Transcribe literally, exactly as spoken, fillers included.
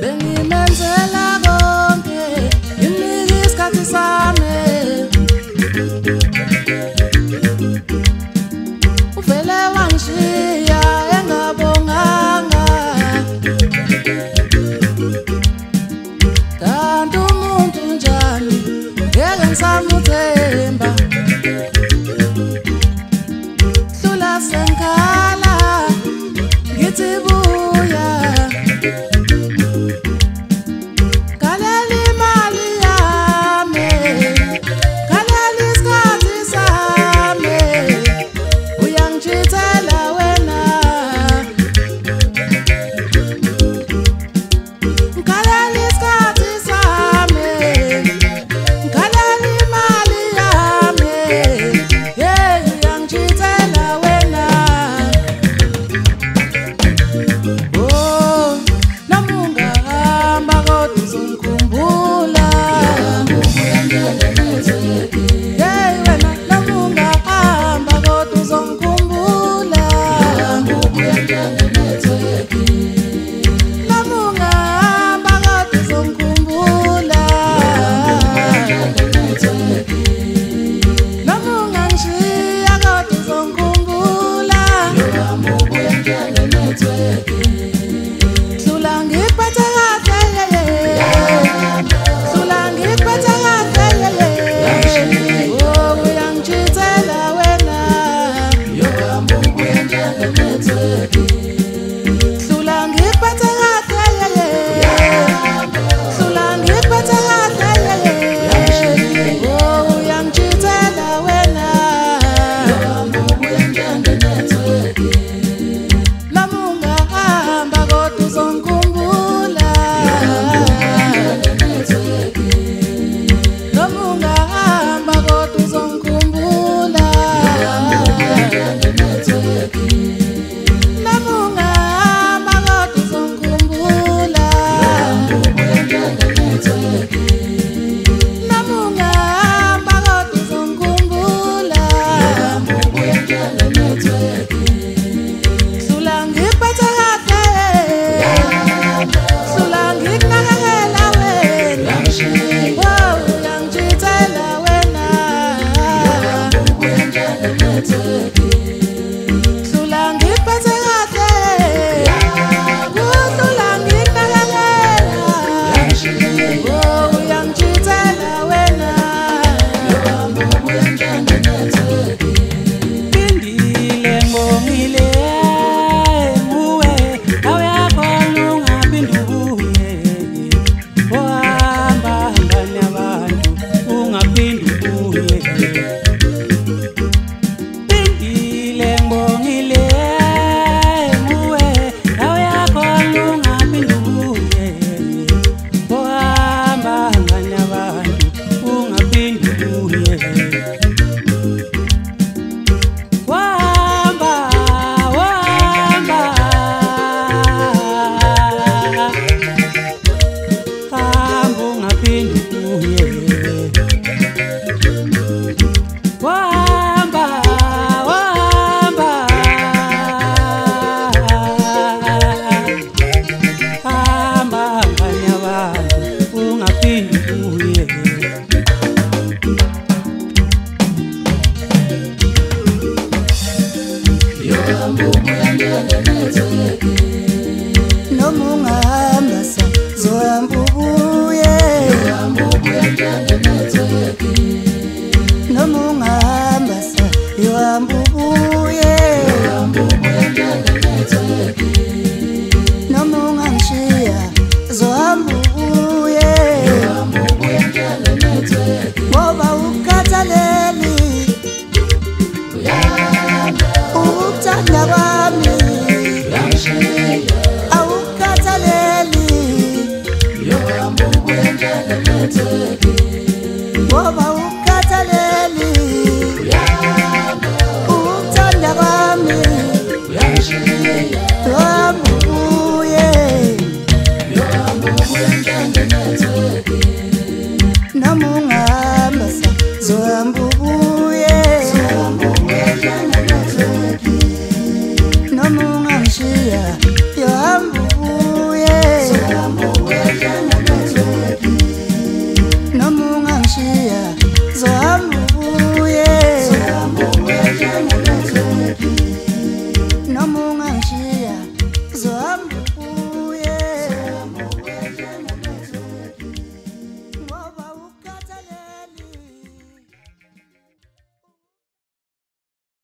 bengimenzela konke ngimnika isikhathi sami uvele wangishiya engabonganga kanti umuntu njani ngeke ngisamuthemba hlula sengikhala ngithi buya kaleli imali yami kaleli isikhathi sami uyangitshithela wena kaleli isikhathi sami kaleli imali yami hey uyangitshithela wena oh nami ungahamba kodwa uzongikhumbula hey wena nami ungahamba kodwa uzongikhumbula nami ungahamba kodwa uzongikhumbula nami ungangishiya kodwa uzongikhumbula hlula ngikuphethe kahle hlula ngikuphethe kahle oh uyangitshithela wena hlula ngikuphethe kahle hlula ngikuphethe kahle oh uyangitshithela wena nami ungahamba kodwa uzongikhumbula nami ungahamba kodwa uzongikhumbula nami ungahamba kodwa uzongikhumbula nami ungahamba kodwa uzongikhumbula hlula ngikuphethe kahle hlula ngikunakekela wena oh uyangitshithela wena hlula ngikuphethe kahle hlula ngikunakekela oh uyangitshithela wena Pindile ngongile nguwe awuyakhona ungaphinduke ohamba ngani abantu ungaphinduke Pindile ngongile nguwe awuyakhona ungaphinduke ohamba ngani abantu ungaphinduke Wamba, wamba, hamba ungaphinduke. Wamba, wamba, hamba ngani abantu ungaphinduke. Noma ungahamba sazohamba ubuye noma ungahamba sayohamba ubuye noma ungangishiya zohamba ubuye ngoba ukukhathaleli ukuthanda kwami awukhathaleli ngoba ukukhathaleli ukuthanda kwami zohamba ubuye noma ungahamba sazohamba ubuye noma ungangishiya